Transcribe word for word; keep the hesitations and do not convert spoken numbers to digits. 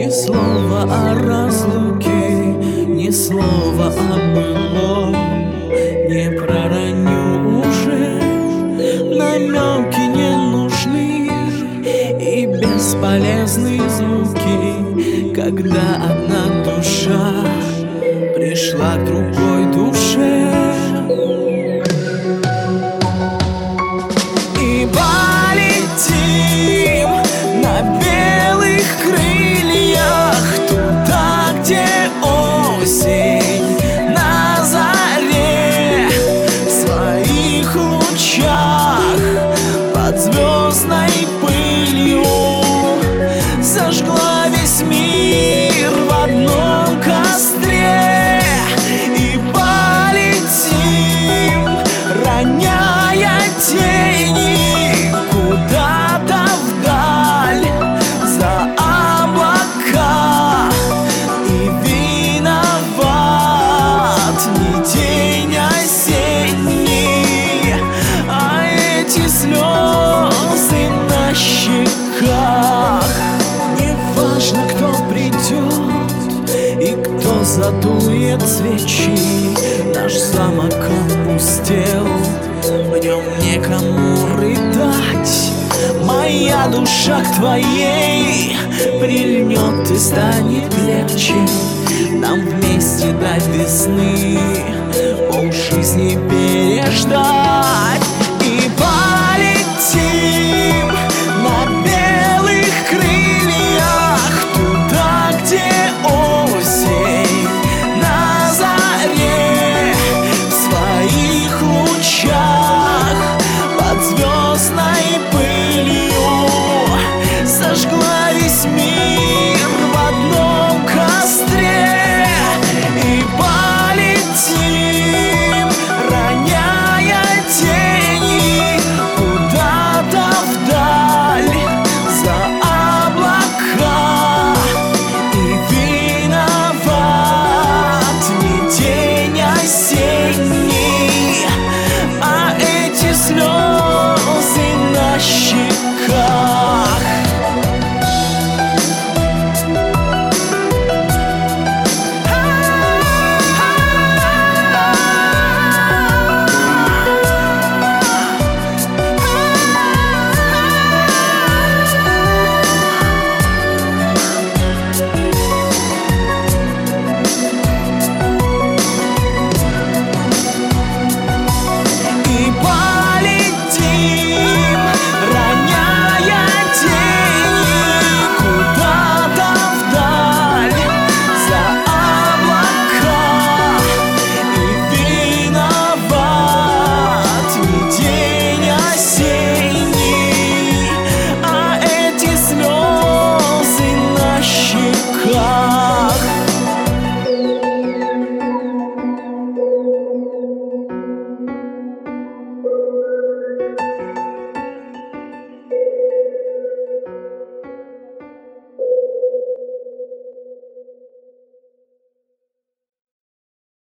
Ни слова о разлуке, ни слова о былом не пророню уже. Намеки не нужны и бесполезные звуки, когда одна душа пришла к другой душе. И полетим на белых крыльях туда, где осень на заре в своих лучах под звездной пылью зажгла весь мир в одном костре. И полетим, роняя тени куда-то вдаль за облака. И виноват не день осенний, а эти слезы на щеках. Не важно, кто придет и кто задует свечи, наш замок опустел, в нем некому рыдать. Моя душа к твоей прильнет и станет легче. Нам вместе до весны полжизни переждать. И полетим